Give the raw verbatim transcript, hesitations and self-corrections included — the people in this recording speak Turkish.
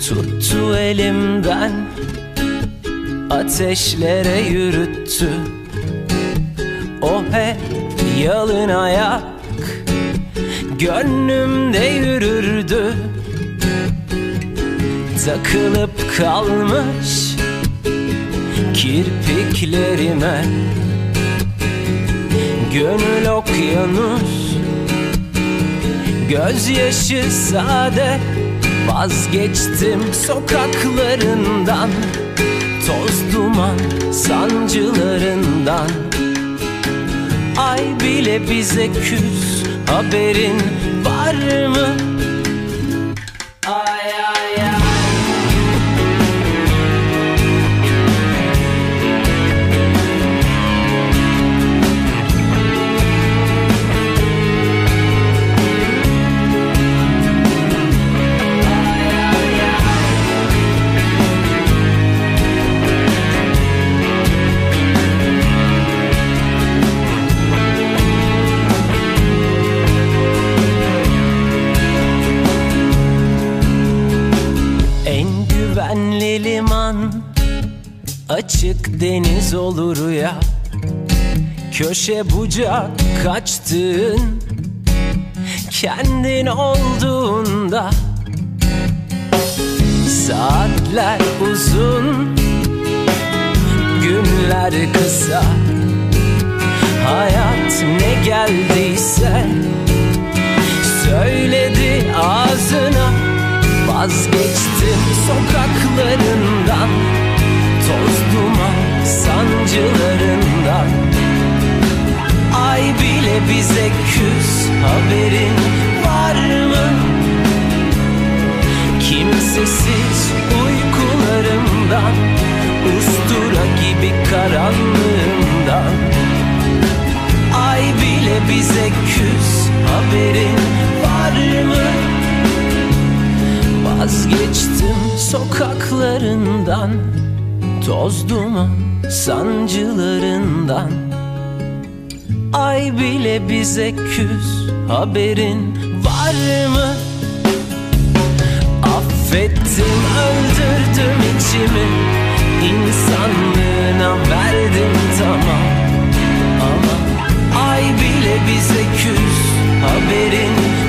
Tuttu elimden, ateşlere yürüttü. O hep yalın ayak gönlümde yürürdü. Takılıp kalmış kirpiklerime gönül okyanus, gözyaşı sade. Vazgeçtim sokaklarından, toz duman sancılarından. Ay bile bize küs, haberin var mı? Ay ay ay. Güvenli liman, açık deniz olur ya. Köşe bucak kaçtığın, kendin olduğunda. Saatler uzun, günler kısa. Hayat ne geldiyse söyledi ağzına. Vazgeçtim sokaklarından, toz duman sancılarından. Ay bile bize küs, haberin var mı? Kimsesiz uykularımdan, ustura gibi karanlığımdan. Ay bile bize küs, haberin var mı? Vazgeçtim sokaklarından, toz duman sancılarından. Ay bile bize küs, haberin var mı? Affettim, öldürdüm içimi, insanlığına verdim tamam. Ama ay bile bize küs, haberin